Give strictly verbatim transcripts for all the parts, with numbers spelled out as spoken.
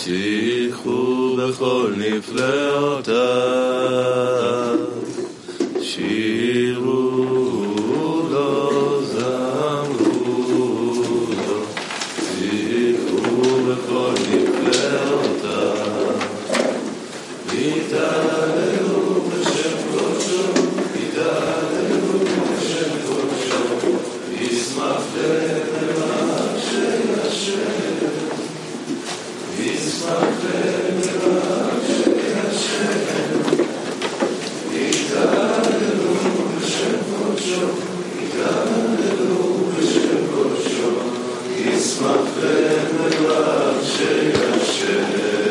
תיקחו בכל נפלאותיו, שירו לו, זמרו לו, תיקחו בכל נפלאותיו, יתהללו בשם קודשו, יתהללו בשם קודשו, ישמח לבב של השם, ישמח לבב של השם, יתהללו בשם קודשו, יתהללו בשם קודשו, ישמח לבב של השם,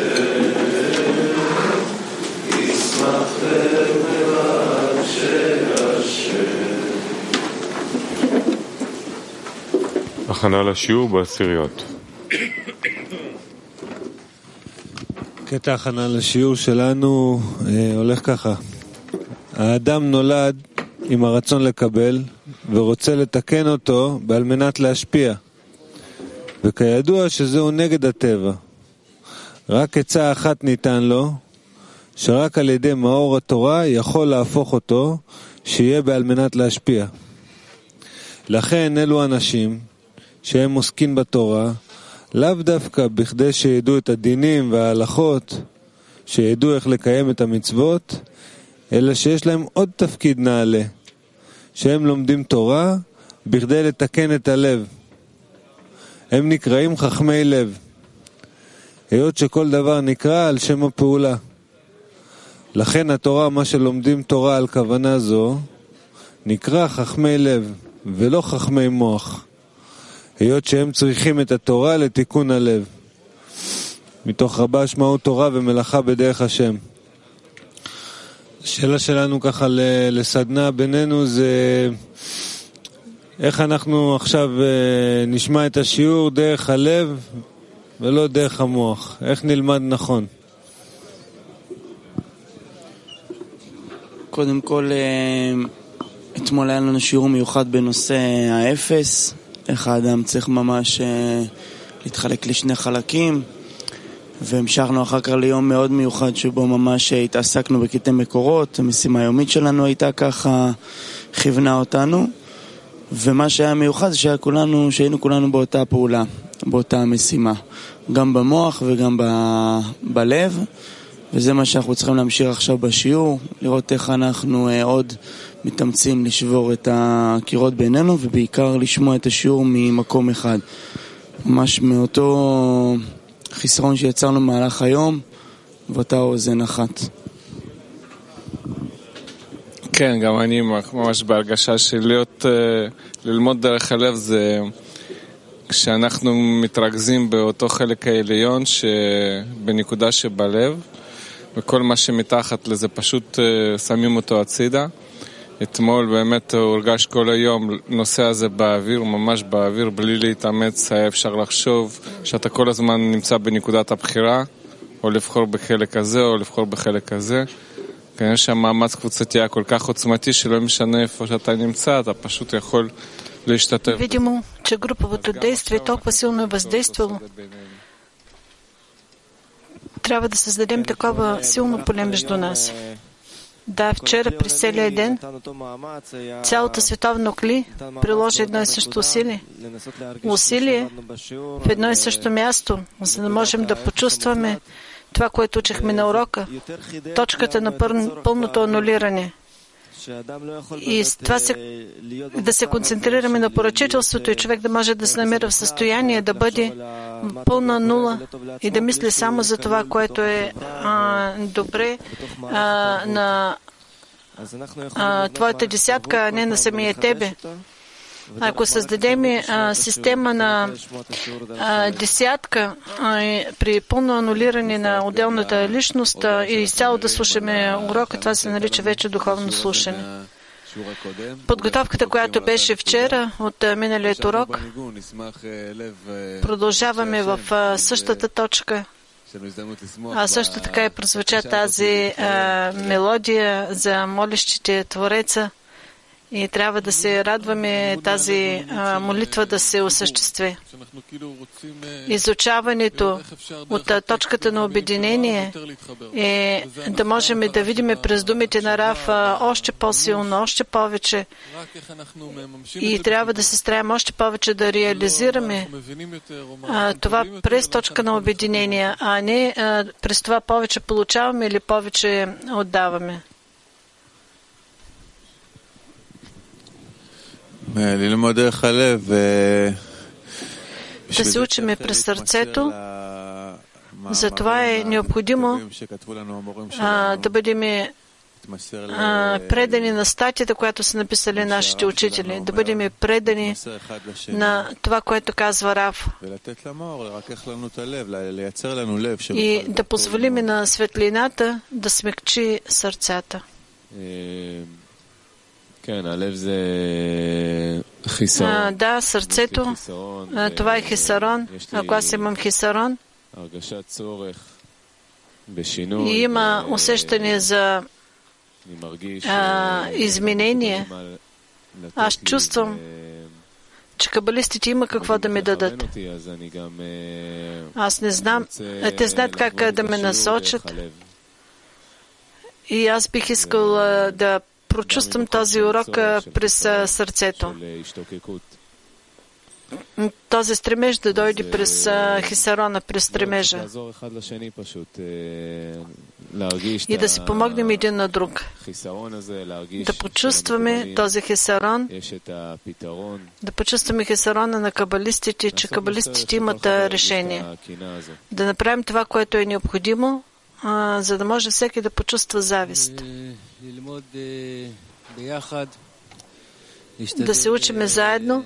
ישמח לבב של השם. הכנה לשיעור בעשיריות. קטע הכנה לשיעור שלנו אה, הולך ככה. האדם נולד עם הרצון לקבל ורוצה לתקן אותו על מנת להשפיע, וכידוע שזהו נגד הטבע. רק עצה אחת ניתן לו, שרק על ידי מאור התורה יכול להפוך אותו שיהיה בעל מנת להשפיע. לכן אלו אנשים שהם עוסקים בתורה לאו דווקא בכדי שידעו את הדינים וההלכות, שידעו איך לקיים את המצוות, אלא שיש להם עוד תפקיד נעלה, שהם לומדים תורה בכדי לתקן את הלב. הם נקראים חכמי לב, היות שכל דבר נקרא על שם הפעולה. לכן התורה, מה שלומדים תורה על כוונה זו, נקרא חכמי לב ולא חכמי מוח, היות שהם צריכים את התורה לתיקון הלב. מתוך רבה שמעו תורה ומלאכה בדרך השם. השאלה שלנו ככה לסדנה בינינו זה איך אנחנו עכשיו נשמע את השיעור דרך הלב ולא דרך המוח. איך נלמד נכון? קודם כל, אתמול היה לנו שיעור מיוחד בנושא האפס, איך האדם צריך ממש להתחלק לשני חלקים, והמשכנו אחר כך ליום מאוד מיוחד שבו ממש התעסקנו בקטעי מקורות. המשימה היומית שלנו הייתה ככה, כיוונה אותנו, ומה שהיה מיוחד זה שהיה כולנו, שהיינו כולנו באותה פעולה, באותה משימה, גם במוח וגם ב, בלב, וזה מה שאנחנו צריכים להמשיך עכשיו בשיעור, לראות איך אנחנו עוד מתאמצים לשבור את הקירות בינינו, ובעיקר לשמוע את השיעור ממקום אחד, ממש מאותו חיסרון שיצרנו במהלך היום, ואותה אוזן אחת. כן, גם אני ממש בהרגשה של להיות, ללמוד דרך הלב, זה כשאנחנו מתרכזים באותו חלק העליון שבנקודה שבלב, וכל מה שמתחת לזה פשוט שמים אותו הצידה. אתמול באמת הורגש כל היום נושא הזה באוויר, ממש באוויר, בלי להתאמץ. היה אפשר לחשוב שאתה כל הזמן נמצא בנקודת הבחירה, או לבחור בחלק הזה או לבחור בחלק הזה. כנראה שהמאמץ קבוצתי היה כל כך עוצמתי שלא משנה איפה שאתה נמצא, אתה пошут יכול להשתתף. Видимо, че групповото действие толкова силно е въздействало. Трябва да създадем такова силно поле между нас. Да, вчера през целия ден цялото световно кли приложи едно и също усилие. Усилие в едно и също място, за да можем да почувстваме това, което учихме на урока, точката на пълното анулиране. И с това се, да се концентрираме на поръчителството и човек да може да се намира в състояние да бъде пълна нула и да мисли само за това, което е а, добре а, на а, твоята десятка, а не на самия тебе. Ако създадем а, система на а, десятка а, при пълно анулиране на отделната личност а, и изцяло да слушаме урока, това се нарича вече духовно слушане. Подготовката, която беше вчера от а, миналият урок, продължаваме в а, същата точка. А също така и прозвуча тази а, мелодия за молещите Твореца. И трябва да се радваме тази а, молитва да се осъществи. Изучаването от а, точката на обединение е да можем да видим през думите на Рав а, още по-силно, още повече. И трябва да се стараем още повече да реализираме а, това през точка на обединение, а не а, през това повече получаваме или повече отдаваме. Да се учиме през сърцето, затова е необходимо а, да бъдем а, предани на статията, която са написали нашите учители, да бъдем предани на това, което казва Рав, и да позволим на светлината да смекчи сърцата. А, да, сърцето, а, това е хисарон. Ако аз имам хисарон и има усещане за а, изменение, аз чувствам, че кабалистите има какво да ми дадат. Аз не знам, те знаят как да ме насочат и аз бих искал а, да прочувствам този урок през сърцето. Този стремеж да дойде през хисарона, през стремежа. И да си помогнем един на друг. Да почувстваме този хисарон, да почувстваме хисарона на кабалистите, че кабалистите имат решение. Да направим това, което е необходимо, за да може всеки да почувства завист. Да се учиме заедно,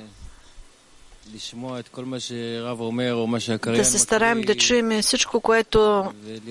да се стараем да чуем всичко, което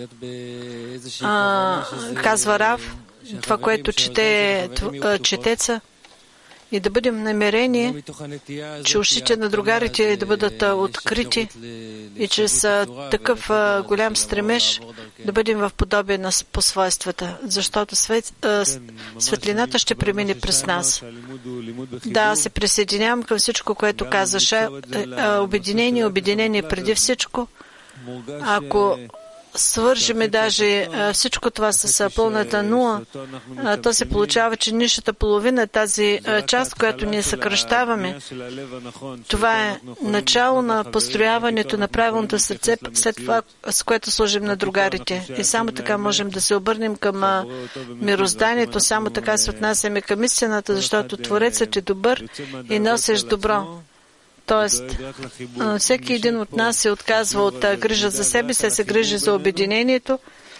а, казва Рав, това, което чете четеца, и да бъдем намерени, че ушите на другарите да бъдат открити и чрез такъв голям стремеж да бъдем в подобие на посвойствата, защото свет, светлината ще премине през нас. Да, се присъединявам към всичко, което казваше. Обединение, обединение преди всичко. Ако свържеме даже всичко това с пълната нула, то се получава, че нишата половина, тази част, която ние съкръщаваме, това е начало на построяването на правилното сърце, след това, с което служим на другарите. И само така можем да се обърнем към мирозданието, само така се отнасяме към истината, защото Творецът е добър и носиш добро. Тоест, всеки един от нас се отказва от грижа за себе си, се грижи за обединението,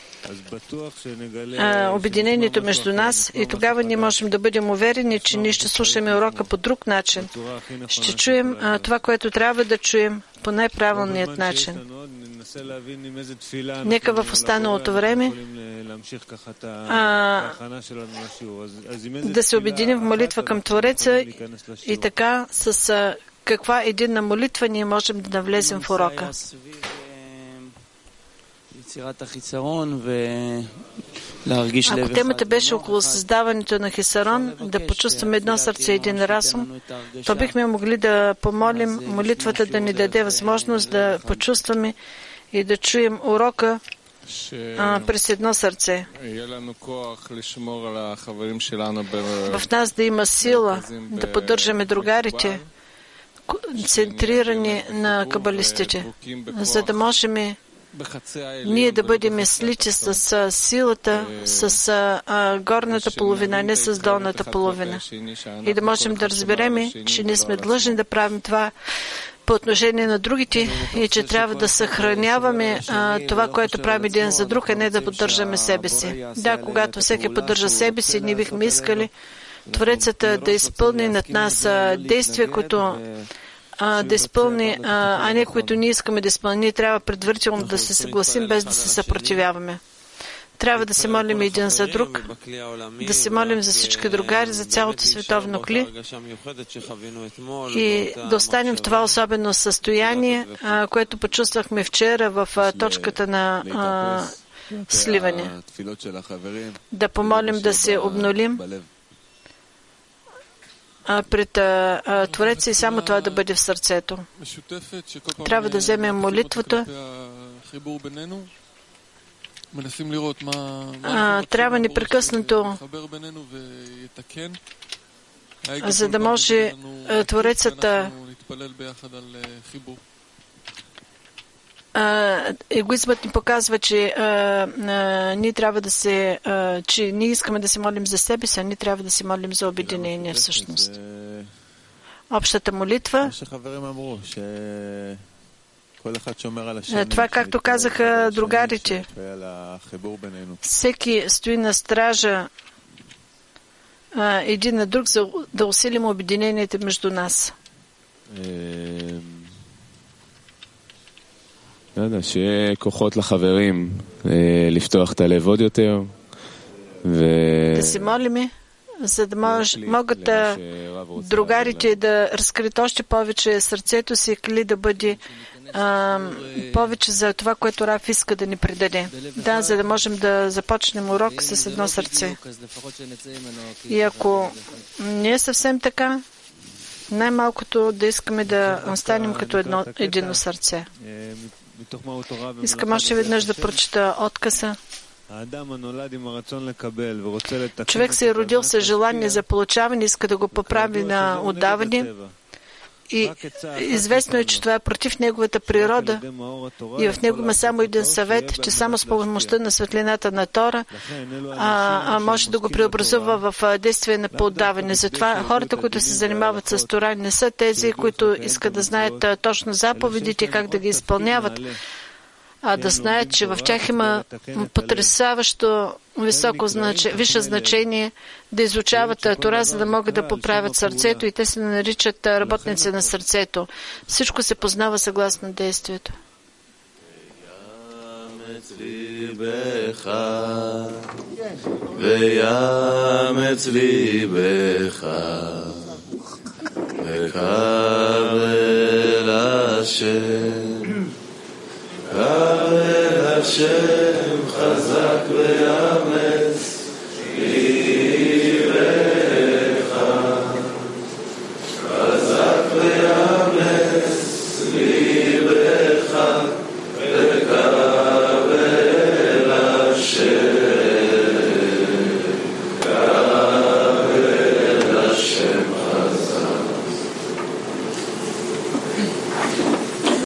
обединението между нас, и тогава ние можем да бъдем уверени, че ние ще слушаме урока по друг начин. Ще чуем това, което трябва да чуем по най-правилният начин. Нека в останалото време а, да се обединим в молитва към Твореца и така с каква единна молитва ние можем да навлезем в урока. Ако темата беше около създаването на хисарон, да почувстваме едно сърце и един разум, то бихме могли да помолим молитвата да ни даде възможност да почувстваме и да чуем урока а, през едно сърце. В нас да има сила да поддържаме другарите, центрирани на кабалистите, за да можем ние да бъдем слити с силата, с а, горната половина, не с долната половина. И да можем да разберем, че ние сме длъжни да правим това по отношение на другите и че трябва да съхраняваме а, това, което правим един за друг, а не да поддържаме себе си. Да, когато всеки поддържа себе си, ние бихме искали Творецът да изпълни над нас действия, които а, да изпълни, а, а не които ние искаме да изпълним. Ние трябва предварително да се съгласим, без да се съпротивяваме. Трябва да се молим един за друг, да се молим за всички другари, за цялото световно кли и да останем в това особено състояние, а, което почувствахме вчера в а, точката на а, сливане. Да помолим да се обнулим пред Твореца и само това да бъде в сърцето. Трябва да вземем молитвата. Трябва непрекъснато, за да може Творецата, егоизмът ни показва, че а, а, ние трябва да се, а, че ние искаме да се молим за себе си, а ние трябва да се молим за обединение всъщност. Общата молитва. Това, както казаха другарите, всеки стои на стража а, един на друг, за да усилим обединението между нас. שיהיה כוחות לחברים לפתוח את הלב עוד יותר. Да се молиме, за да мож, могат да другарите да разкрият още повече сърцето си, или да бъде а, повече за това, което Рав иска да ни предаде. Да, за да можем да започнем урок с едно сърце. И ако не е съвсем така, най-малкото да искаме да останем като едно, едино сърце. Искам още веднъж да прочета отказа. Човек се е родил с желание за получаване, иска да го поправи на отдаване. И известно е, че това е против неговата природа. И в него има само един съвет, че само с помощта на светлината на Тора а, а може да го преобразува в действие на поотдаване. Затова хората, които се занимават с Тора, не са тези, които искат да знаят точно заповедите, как да ги изпълняват, а да знаят, че в тях има потресаващо високо значение, висше значение да изучават Тора, за да могат да поправят сърцето, и те се наричат работници на сърцето. Всичко се познава съгласно действието. קבל השם חזק ויאמץ